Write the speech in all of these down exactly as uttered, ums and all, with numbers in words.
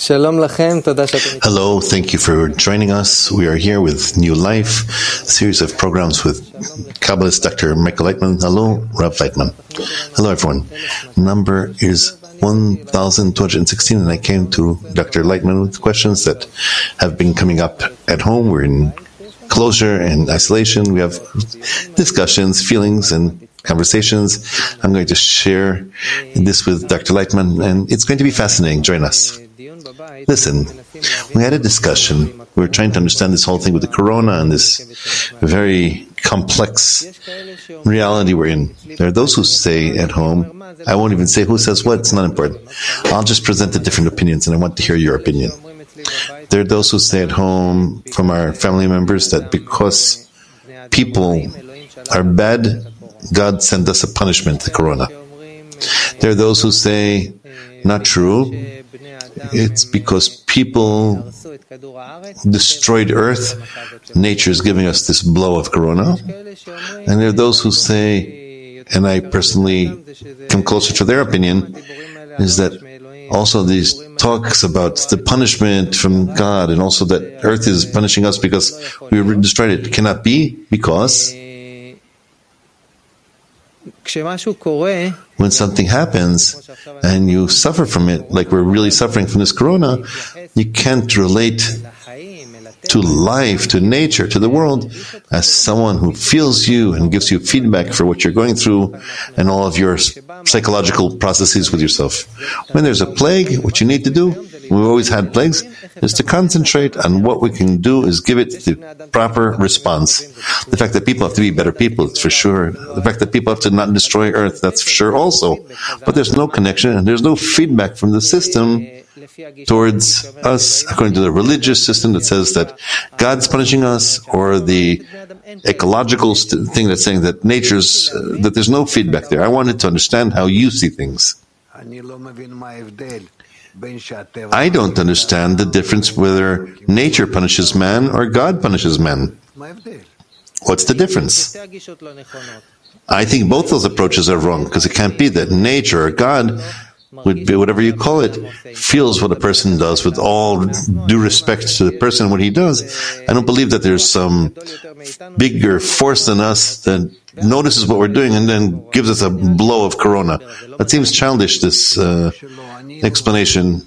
Hello, thank you for joining us. We are here with New Life, a series of programs with Kabbalist Doctor Michael Leitman. Hello, Rav Leitman. Hello, everyone. Number is one thousand two hundred sixteen, and I came to Doctor Leitman with questions that have been coming up at home. We're in closure and isolation. We have discussions, feelings, and conversations. I'm going to share this with Doctor Leitman, and it's going to be fascinating. Join us. Listen, we had a discussion. We were trying to understand this whole thing with the corona and this very complex reality we're in. There are those who say at home, I won't even say who says what, it's not important. I'll just present the different opinions, and I want to hear your opinion. There are those who say at home from our family members that because people are bad, God sent us a punishment, the corona. There are those who say, not true. It's because people destroyed Earth. Nature is giving us this blow of corona. And there are those who say, and I personally come closer to their opinion, is that also these talks about the punishment from God and also that Earth is punishing us because we destroyed it cannot be because when something happens and you suffer from it, like we're really suffering from this corona, you can't relate to life, to nature, to the world as someone who feels you and gives you feedback for what you're going through and all of your psychological processes with yourself. When there's a plague, what you need to do, we've always had plagues, is to concentrate on what we can do is give it the proper response. The fact that people have to be better people, it's for sure. The fact that people have to not destroy Earth, that's for sure also. But there's no connection and there's no feedback from the system towards us, according to the religious system that says that God's punishing us, or the ecological st- thing that's saying that nature's, uh, that there's no feedback there. I wanted to understand how you see things. I don't understand the difference whether nature punishes man or God punishes man. What's the difference? I think both those approaches are wrong, because it can't be that nature or God would be, whatever you call it, feels what a person does with all due respect to the person, what he does. I don't believe that there's some bigger force than us that notices what we're doing and then gives us a blow of corona. That seems childish, this uh, explanation.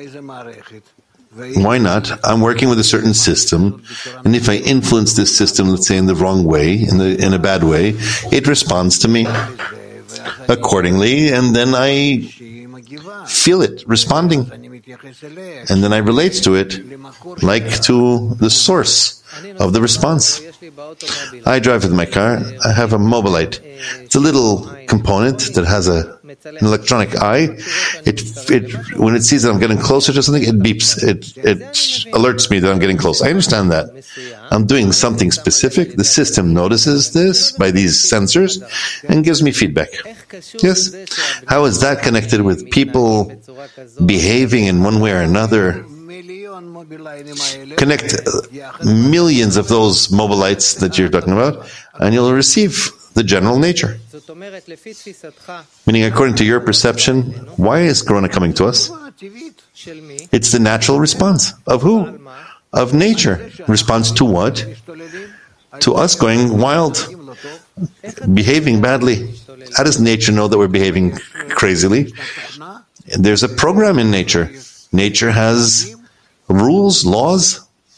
Why not? I'm working with a certain system, and if I influence this system, let's say in the wrong way, in the in a bad way, it responds to me accordingly, and then I feel it responding, and then I relate to it like to the source of the response. I drive with my car. I have a Mobilite. It's a little component that has a, an electronic eye. It, it, when it sees that I'm getting closer to something, it beeps. It, it alerts me that I'm getting close. I understand that. I'm doing something specific. The system notices this by these sensors and gives me feedback. Yes. How is that connected with people behaving in one way or another? Connect millions of those Mobilites that you're talking about, and you'll receive the general nature. Meaning, according to your perception, why is Corona coming to us? It's the natural response. Of who? Of nature. Response to what? To us going wild, behaving badly. How does nature know that we're behaving crazily? There's a program in nature. Nature has rules, laws.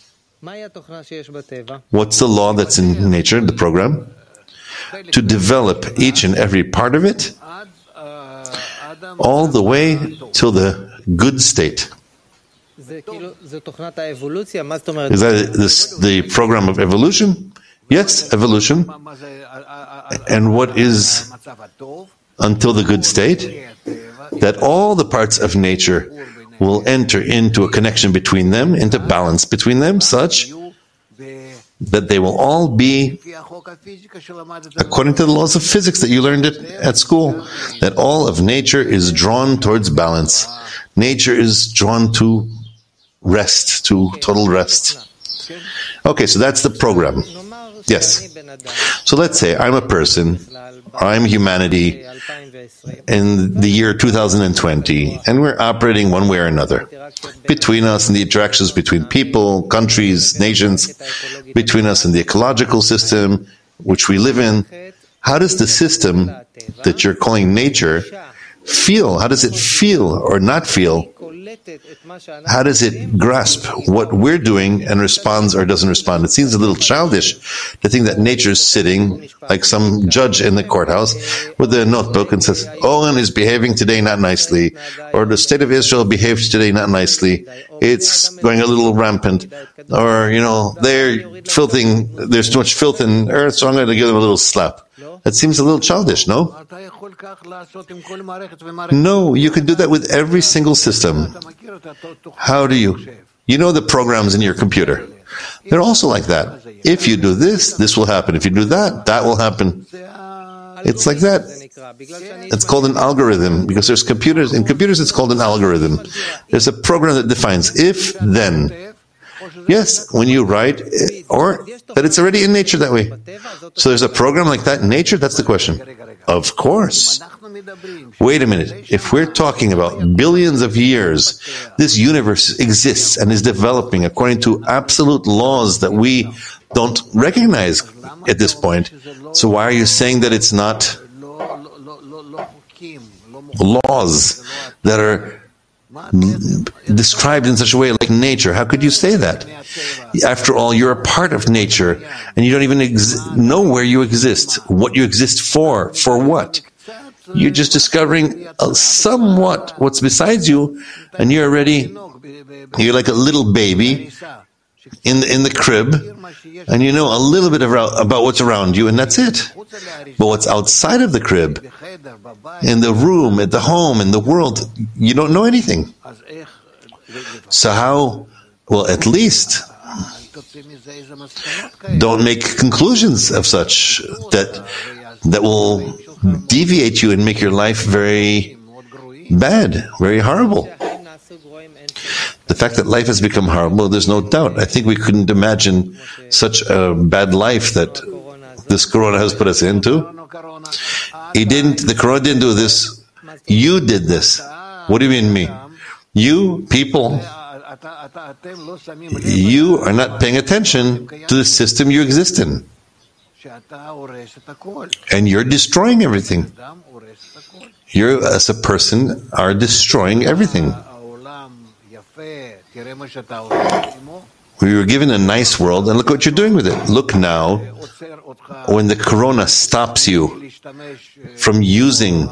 What's the law that's in nature, the program? To develop each and every part of it all the way till the good state. Is that this, the program of evolution? Yes, evolution. And what is until the good state? That all the parts of nature will enter into a connection between them, into balance between them, such that they will all be, according to the laws of physics that you learned at, at school, that all of nature is drawn towards balance. Nature is drawn to rest, to total rest. Okay, so that's the program. Yes. So let's say I'm a person I'm humanity in the year two thousand twenty, and we're operating one way or another. Between us and the interactions between people, countries, nations, between us and the ecological system which we live in, how does the system that you're calling nature feel? How does it feel or not feel? How does it grasp what we're doing and responds or doesn't respond? It seems a little childish to think that nature is sitting like some judge in the courthouse with a notebook and says, Oren is behaving today not nicely, or the state of Israel behaved today not nicely. It's going a little rampant, or, you know, they're filthing, there's too much filth in earth, so I'm going to give them a little slap. That seems a little childish, no? No, you can do that with every single system. How do you? You know the programs in your computer. They're also like that. If you do this, this will happen. If you do that, that will happen. It's like that. It's called an algorithm, because there's computers. In computers, it's called an algorithm. There's a program that defines if, then. Yes, when you write, or that it's already in nature that way. So there's a program like that in nature? That's the question. Of course. Wait a minute. If we're talking about billions of years, this universe exists and is developing according to absolute laws that we don't recognize at this point. So why are you saying that it's not laws that are described in such a way like nature? How could you say that? After all, you're a part of nature, and you don't even ex- know where you exist, what you exist for, for what. You're just discovering uh, somewhat what's besides you, and you're already, you're like a little baby in the, in the crib, and you know a little bit about, about what's around you, and that's it. But what's outside of the crib, in the room, at the home, in the world, you don't know anything. So how, well, at least don't make conclusions of such that that will deviate you and make your life very bad, very horrible. The fact that life has become horrible, there's no doubt. I think we couldn't imagine such a bad life that this corona has put us into. He didn't, the corona didn't do this. You did this. What do you mean me? You, people, you are not paying attention to the system you exist in. And you're destroying everything. You, as a person, are destroying everything. We were given a nice world, and look what you're doing with it. Look now, when the corona stops you from using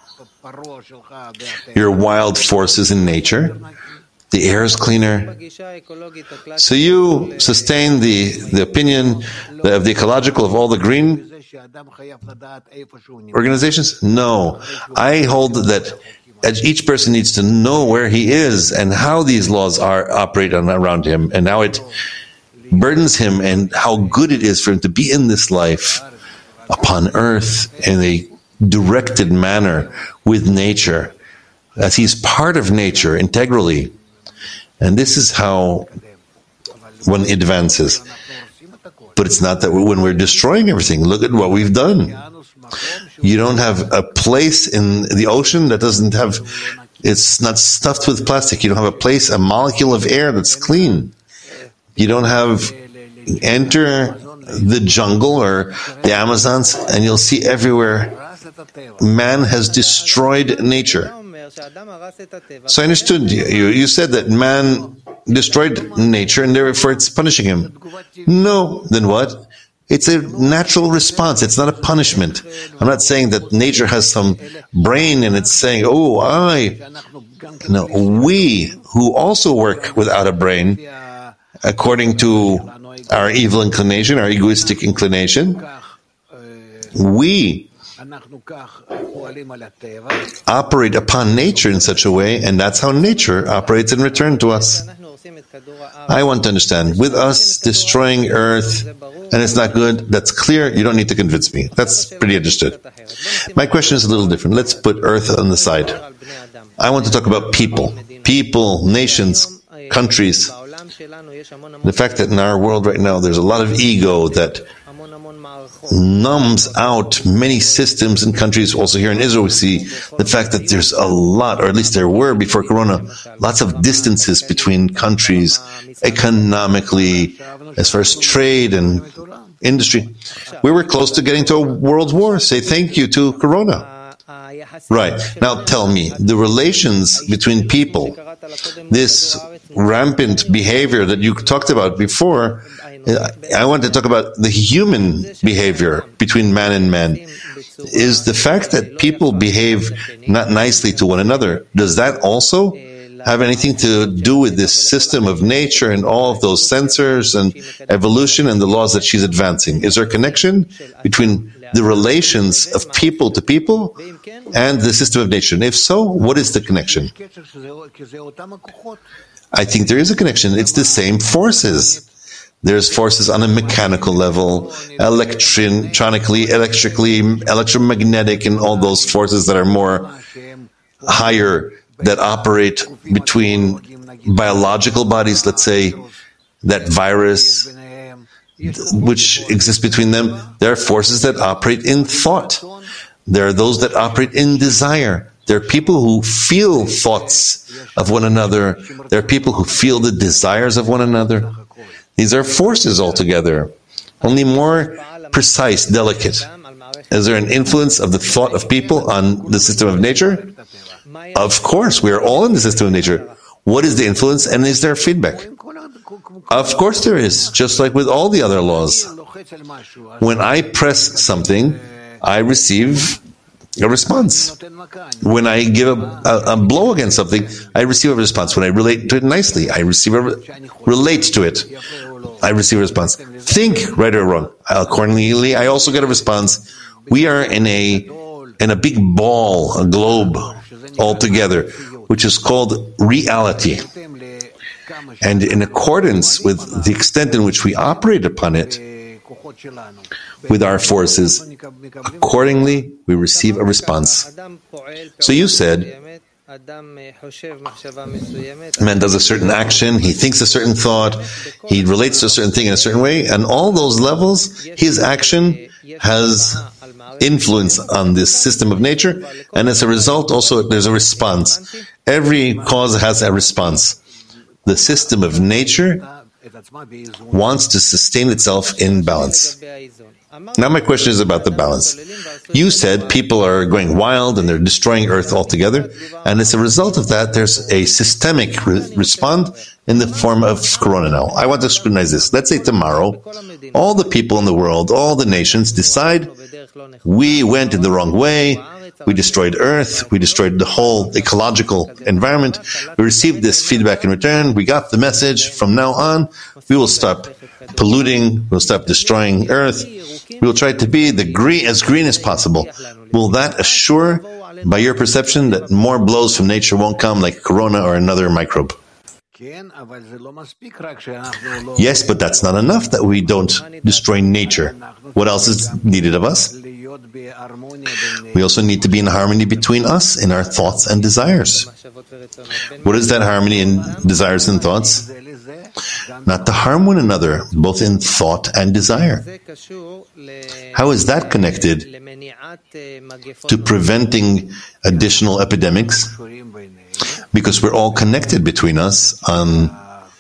your wild forces in nature, the air is cleaner. So you sustain the, the opinion of the ecological, of all the green organizations? No. I hold that each person needs to know where he is and how these laws are operate on, around him, and how it burdens him, and how good it is for him to be in this life upon earth in a directed manner with nature, as he's part of nature integrally. And this is how one advances. But it's not that when we're destroying everything. Look at what we've done. You don't have a place in the ocean that doesn't have, it's not stuffed with plastic. You don't have a place, a molecule of air that's clean. You don't have, enter the jungle or the Amazons, and you'll see everywhere man has destroyed nature. So I understood you. You, you said that man destroyed nature and therefore it's punishing him. No, then what? It's a natural response. It's not a punishment. I'm not saying that nature has some brain and it's saying, oh, I. No, we who also work without a brain, according to our evil inclination, our egoistic inclination, we operate upon nature in such a way, and that's how nature operates in return to us. I want to understand. With us destroying earth, and it's not good, that's clear. You don't need to convince me. That's pretty understood. My question is a little different. Let's put earth on the side. I want to talk about people. People, nations, countries. The fact that in our world right now there's a lot of ego, that numbs out many systems and countries. Also here in Israel, we see the fact that there's a lot, or at least there were before Corona, lots of distances between countries, economically, as far as trade and industry. We were close to getting to a world war. Say thank you to Corona. Right. Now tell me, the relations between people, this rampant behavior that you talked about before, I want to talk about the human behavior between man and man. Is the fact that people behave not nicely to one another, does that also have anything to do with this system of nature and all of those sensors and evolution and the laws that she's advancing? Is there a connection between the relations of people to people and the system of nature? And if so, what is the connection? I think there is a connection. It's the same forces. There's forces on a mechanical level, electronically, electrically, electromagnetic, and all those forces that are more higher, that operate between biological bodies, let's say, that virus, which exists between them. There are forces that operate in thought. There are those that operate in desire. There are people who feel thoughts of one another. There are people who feel the desires of one another. These are forces altogether, only more precise, delicate. Is there an influence of the thought of people on the system of nature? Of course, we are all in the system of nature. What is the influence, and is there feedback? Of course there is, just like with all the other laws. When I press something, I receive a response. When I give a, a, a blow against something, I receive a response. When I relate to it nicely, I receive a re- relate to it. I receive a response. Think right or wrong. Accordingly, I also get a response. We are in a in a big ball, a globe, all together, which is called reality. And in accordance with the extent in which we operate upon it, with our forces, accordingly, we receive a response. So you said, man does a certain action, he thinks a certain thought, he relates to a certain thing in a certain way, and all those levels, his action has influence on this system of nature, and as a result, also there's a response. Every cause has a response. The system of nature wants to sustain itself in balance. Now my question is about the balance. You said people are going wild and they're destroying Earth altogether, and as a result of that, there's a systemic re- response in the form of Corona now. I want to scrutinize this. Let's say tomorrow, all the people in the world, all the nations decide we went in the wrong way, we destroyed Earth, we destroyed the whole ecological environment, we received this feedback in return, we got the message, from now on, we will stop polluting, we'll stop destroying Earth, we will try to be the green, as green as possible. Will that assure, by your perception, that more blows from nature won't come like Corona or another microbe? Yes, but that's not enough that we don't destroy nature. What else is needed of us? We also need to be in harmony between us in our thoughts and desires. What is that harmony in desires and thoughts? Not to harm one another, both in thought and desire. How is that connected to preventing additional epidemics? Because we're all connected between us on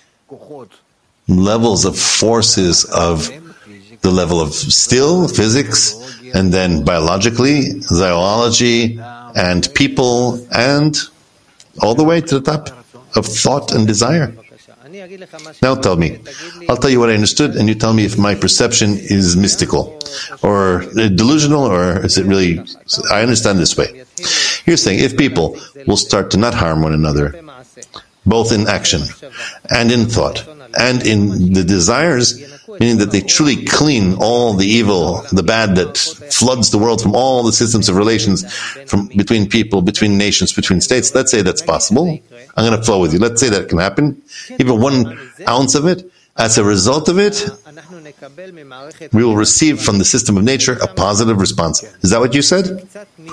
levels of forces of the level of still, physics, and then biologically, zoology, and people, and all the way to the top of thought and desire. Now tell me. I'll tell you what I understood, and you tell me if my perception is mystical, or delusional, or is it really... I understand this way. You're saying if people will start to not harm one another, both in action, and in thought, and in the desires, meaning that they truly clean all the evil, the bad that floods the world from all the systems of relations from between people, between nations, between states. Let's say that's possible. I'm going to flow with you. Let's say that can happen. Even one ounce of it. As a result of it, we will receive from the system of nature a positive response. Is that what you said?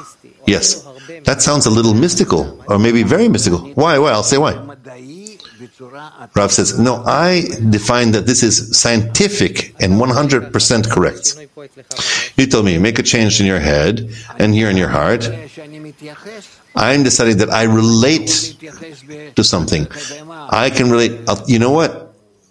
Yes. That sounds a little mystical, or maybe very mystical. Why? Why? I'll say why. Rav says, no, I define that this is scientific and one hundred percent correct. You told me, make a change in your head and here in your heart. I'm deciding that I relate to something. I can relate. You know what?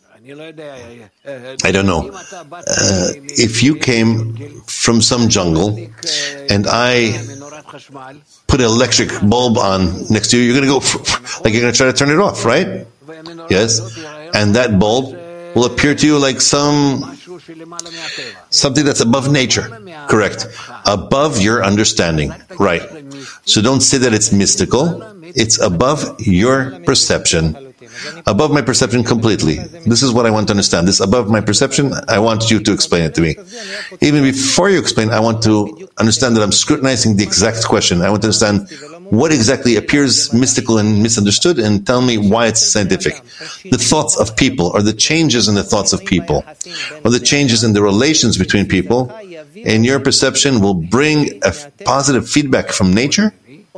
I don't know. Uh, if you came from some jungle and I put an electric bulb on next to you, you're going to go, like you're going to try to turn it off, right? Yes? And that bulb will appear to you like some something that's above nature. Correct. Above your understanding. Right. So don't say that it's mystical. It's above your perception. Above my perception completely. This is what I want to understand. This above my perception, I want you to explain it to me. Even before you explain, I want to understand that I'm scrutinizing the exact question. I want to understand what exactly appears mystical and misunderstood, and tell me why it's scientific. The thoughts of people, or the changes in the thoughts of people, or the changes in the relations between people, in your perception will bring a positive feedback from nature,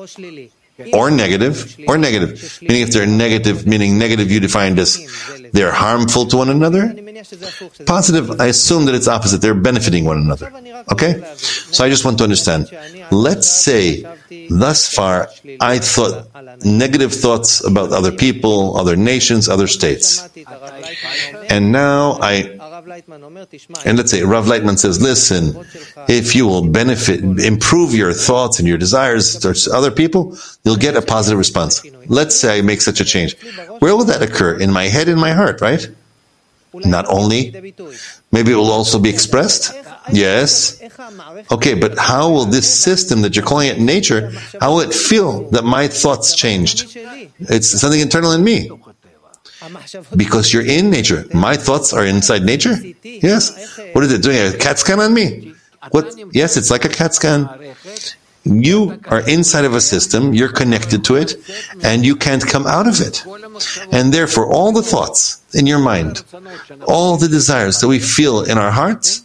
or negative, or negative. Meaning if they're negative, meaning negative you defined as they're harmful to one another. Positive, I assume that it's opposite. They're benefiting one another. Okay? So I just want to understand. Let's say, thus far, I thought negative thoughts about other people, other nations, other states. And now I, and let's say Rav Lightman says, listen, if you will benefit, improve your thoughts and your desires towards other people, you'll get a positive response. Let's say I make such a change. Where will that occur? In my head, in my heart, right? Not only, maybe it will also be expressed. Yes. Okay, but how will this system that you're calling it nature, how will it feel that my thoughts changed? It's something internal in me. Because you're in nature. My thoughts are inside nature? Yes. What is it doing? A CAT scan on me? What? Yes, it's like a CAT scan. You are inside of a system, you're connected to it, and you can't come out of it. And therefore, all the thoughts in your mind, all the desires that we feel in our hearts,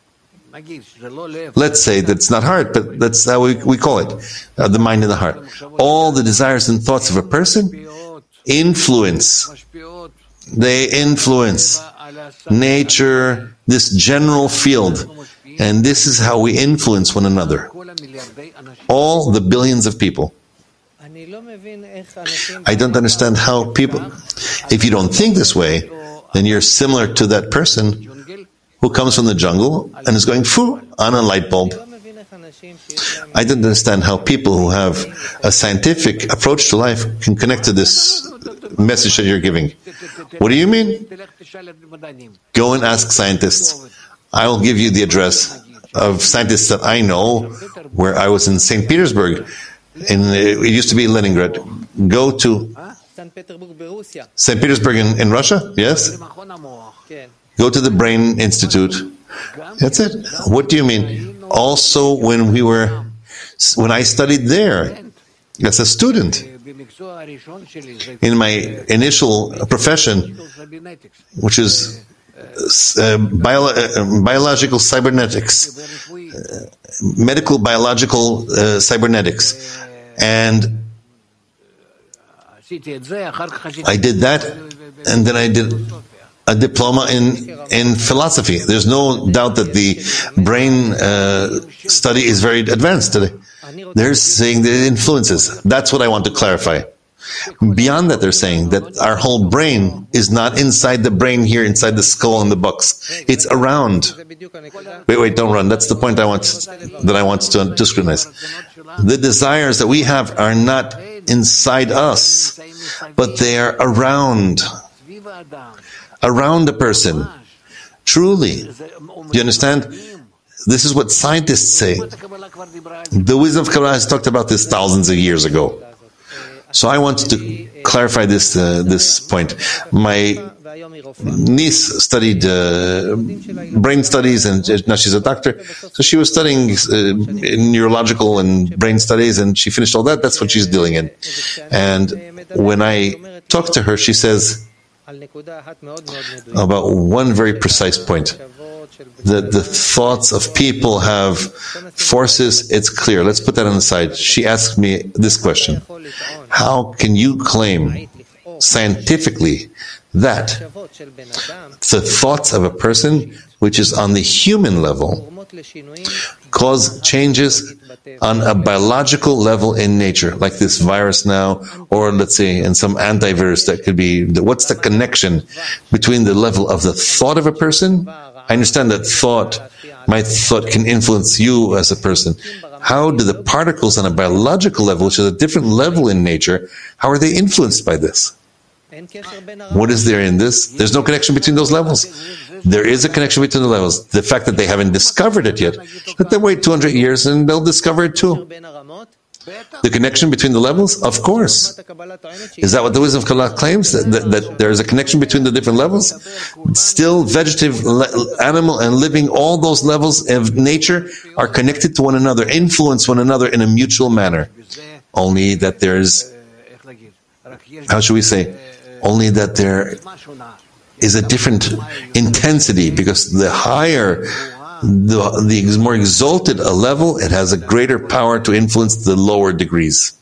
let's say that's not heart, but that's how we, we call it, uh, the mind and the heart. All the desires and thoughts of a person influence. They influence nature, this general field. And this is how we influence one another. All the billions of people. I don't understand how people, if you don't think this way, then you're similar to that person who comes from the jungle and is going foo on a light bulb. I don't understand how people who have a scientific approach to life can connect to this message that you're giving. What do you mean? Go and ask scientists. I will give you the address of scientists that I know, where I was in Saint Petersburg. In, it used to be Leningrad. Go to Saint Petersburg in, in Russia, yes? Go to the Brain Institute. That's it. What do you mean? Also, when we were, when I studied there as a student, in my initial profession, which is uh, bio, uh, biological cybernetics, uh, medical biological uh, cybernetics, and I did that, and then I did a diploma in in philosophy. There's no doubt that the brain uh, study is very advanced today. They're saying the influences. That's what I want to clarify. Beyond that, they're saying that our whole brain is not inside the brain here, inside the skull and the bucks. It's around. Wait, wait, don't run. That's the point I want that I want to, to scrutinize. The desires that we have are not inside us, but they are around. Around a person. Truly. Do you understand? This is what scientists say. The wisdom of Kabbalah has talked about this thousands of years ago. So I want to clarify this uh, this point. My niece studied uh, brain studies, and now she's a doctor. So she was studying uh, in neurological and brain studies, and she finished all that. That's what she's dealing in. And when I talk to her, she says about one very precise point, that the thoughts of people have forces. It's clear. Let's put that on the side. She asked me this question: how can you claim scientifically that the thoughts of a person, which is on the human level, cause changes on a biological level in nature, like this virus now, or let's say in some antivirus that could be, what's the connection between the level of the thought of a person? I understand that thought, my thought can influence you as a person. How do the particles on a biological level, which is a different level in nature, how are they influenced by this? What is there in this? There's no connection between those levels. There is a connection between the levels. The fact that they haven't discovered it yet, let them wait two hundred years and they'll discover it too. The connection between the levels? Of course. Is that what the wisdom of Kabbalah claims? That, that, that there is a connection between the different levels? Still, vegetative, animal, and living, all those levels of nature are connected to one another, influence one another in a mutual manner. Only that there's, how should we say, only that there is a different intensity, because the higher, the, the more exalted a level, it has a greater power to influence the lower degrees.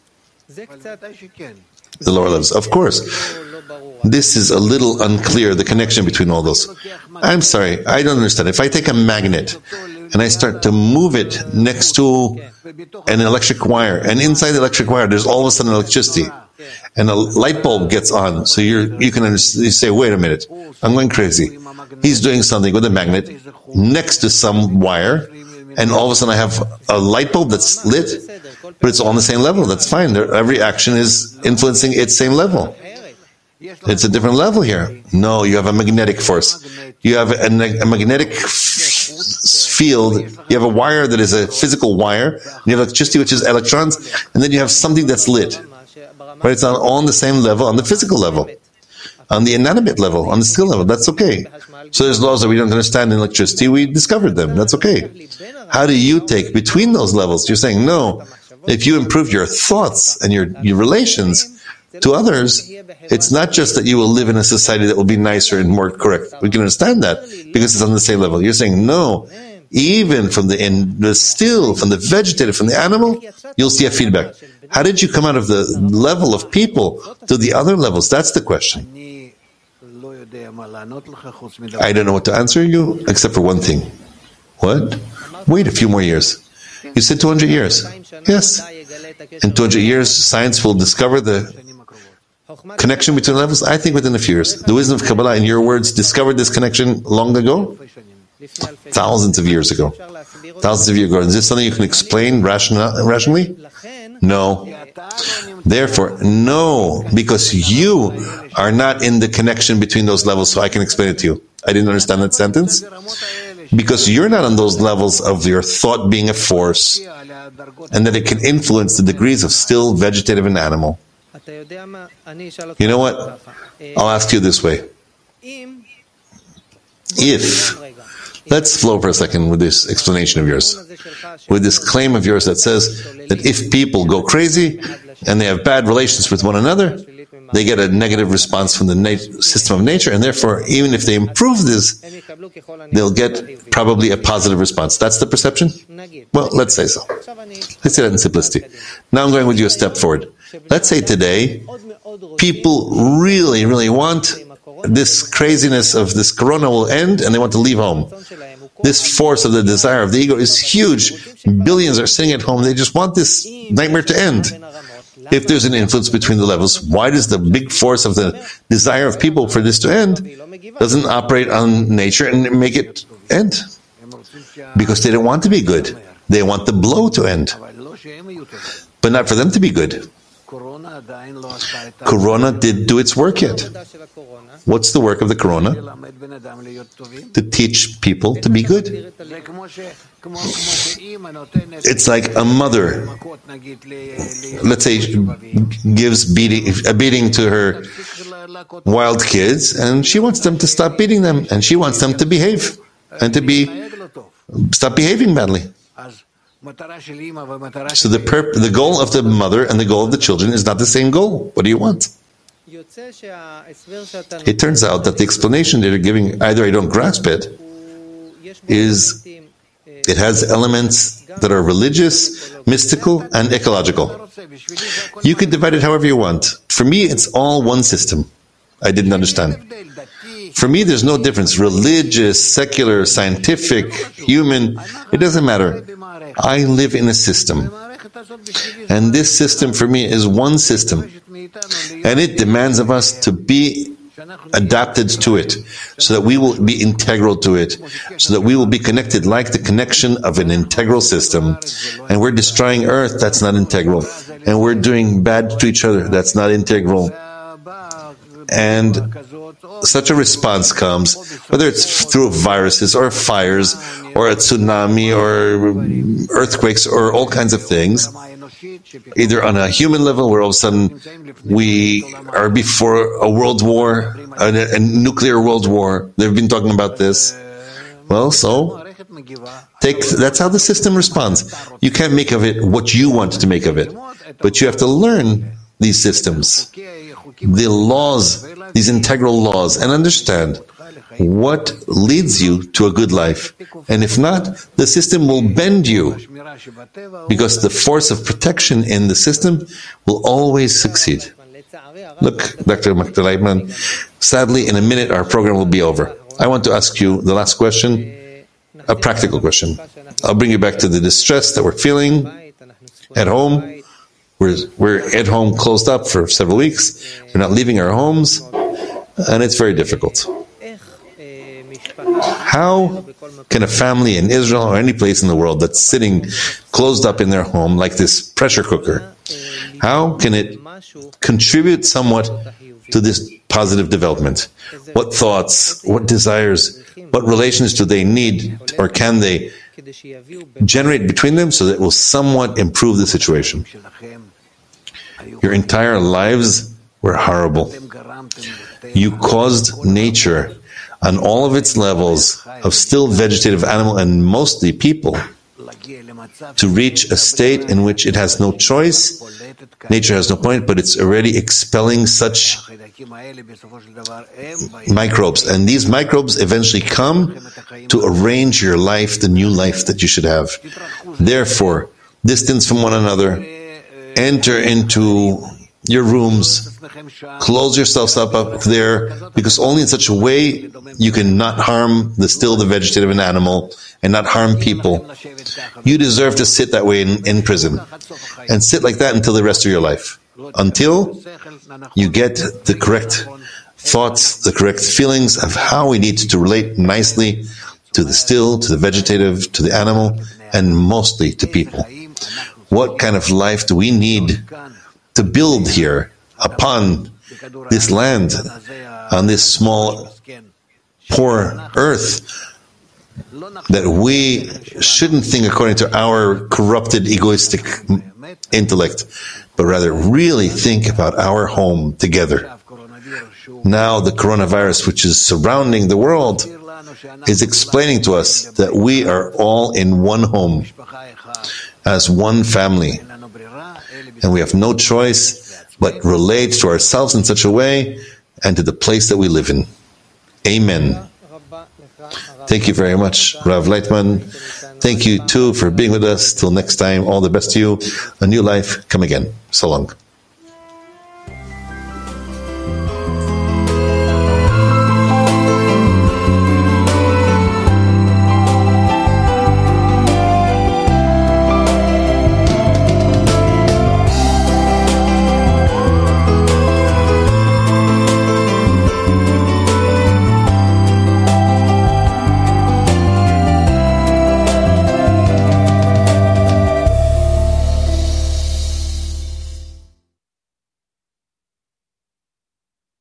The lower levels. Of course, this is a little unclear, the connection between all those. I'm sorry, I don't understand. If I take a magnet and I start to move it next to an electric wire, and inside the electric wire there's all of a sudden electricity, and a light bulb gets on, so you're, you can understand, you say, wait a minute, I'm going crazy. He's doing something with a magnet next to some wire, and all of a sudden I have a light bulb that's lit, but it's all on the same level. That's fine. Every action is influencing its same level. It's a different level here. No, you have a magnetic force. You have a, a magnetic f- field. You have a wire that is a physical wire. You have electricity, which is electrons, and then you have something that's lit. But it's on, all on the same level, on the physical level, on the inanimate level, on the skill level. That's okay. So there's laws that we don't understand in electricity. We discovered them. That's okay. How do you take between those levels? You're saying, no, if you improve your thoughts and your, your relations to others, it's not just that you will live in a society that will be nicer and more correct. We can understand that because it's on the same level. You're saying, no, even from the, in the still, from the vegetative, from the animal, you'll see a feedback. How did you come out of the level of people to the other levels? That's the question. I don't know what to answer you, except for one thing. What? Wait a few more years. You said two hundred years. Yes. In two hundred years, science will discover the connection between levels. I think within a few years. The wisdom of Kabbalah, in your words, discovered this connection long ago? Thousands of years ago. Thousands of years ago. Is this something you can explain rational, rationally? No. Therefore, no, because you are not in the connection between those levels, so I can explain it to you. I didn't understand that sentence. Because you're not on those levels of your thought being a force, and that it can influence the degrees of still, vegetative, and animal. You know what? I'll ask you this way. If, let's flow for a second with this explanation of yours, with this claim of yours that says that if people go crazy and they have bad relations with one another, they get a negative response from the nat- system of nature, and therefore, even if they improve this, they'll get probably a positive response. That's the perception? Well, let's say so. Let's say that in simplicity. Now I'm going with you a step forward. Let's say today, people really, really want this craziness of this corona will end, and they want to leave home. This force of the desire of the ego is huge. Billions are sitting at home. They just want this nightmare to end. If there's an influence between the levels, why does the big force of the desire of people for this to end doesn't operate on nature and make it end? Because they don't want to be good. They want the blow to end. But not for them to be good. Corona did do its work yet. What's the work of the corona? To teach people to be good. It's like a mother, let's say, gives beating, a beating to her wild kids, and she wants them to stop beating them, and she wants them to behave, and to be stop behaving badly. So the perp- the goal of the mother and the goal of the children is not the same goal. What do you want? It turns out that the explanation that you're giving, either I don't grasp it, is It has elements that are religious, mystical, and ecological. You could divide it however you want. For me, it's all one system. I didn't understand. For me, there's no difference. Religious, secular, scientific, human, it doesn't matter. I live in a system. And this system for me is one system. And it demands of us to be adapted to it, so that we will be integral to it, so that we will be connected like the connection of an integral system. And we're destroying Earth, that's not integral. And we're doing bad to each other, that's not integral. And such a response comes, whether it's through viruses or fires or a tsunami or earthquakes or all kinds of things, either on a human level where all of a sudden we are before a world war, a, a nuclear world war. They've been talking about this. Well, so take that's how the system responds. You can't make of it what you want to make of it, but you have to learn these systems, the laws, these integral laws, and understand what leads you to a good life. And if not, the system will bend you, because the force of protection in the system will always succeed. Look, Doctor Michael Leitman, sadly, in a minute our program will be over. I want to ask you the last question, a practical question. I'll bring you back to the distress that we're feeling at home. We're, we're at home closed up for several weeks. We're not leaving our homes, and it's very difficult. How can a family in Israel or any place in the world that's sitting closed up in their home like this pressure cooker, how can it contribute somewhat to this positive development? What thoughts, what desires, what relations do they need or can they generate between them so that it will somewhat improve the situation? Your entire lives were horrible. You caused nature on all of its levels of still vegetative, animal, and mostly people to reach a state in which it has no choice, nature has no point, but it's already expelling such microbes. And these microbes eventually come to arrange your life, the new life that you should have. Therefore, distance from one another, enter into your rooms, close yourselves up up there, because only in such a way you can not harm the still the vegetative and animal and not harm people. You deserve to sit that way in, in prison and sit like that until the rest of your life, until you get the correct thoughts, the correct feelings of how we need to relate nicely to the still, to the vegetative, to the animal, and mostly to people. What kind of life do we need to build here upon this land, on this small, poor earth, that we shouldn't think according to our corrupted, egoistic intellect, but rather really think about our home together. Now the coronavirus, which is surrounding the world, is explaining to us that we are all in one home, as one family, and we have no choice but relate to ourselves in such a way and to the place that we live in. Amen. Thank you very much, Rav Leitman. Thank you too for being with us. Till next time, all the best to you. A new life, come again. So long.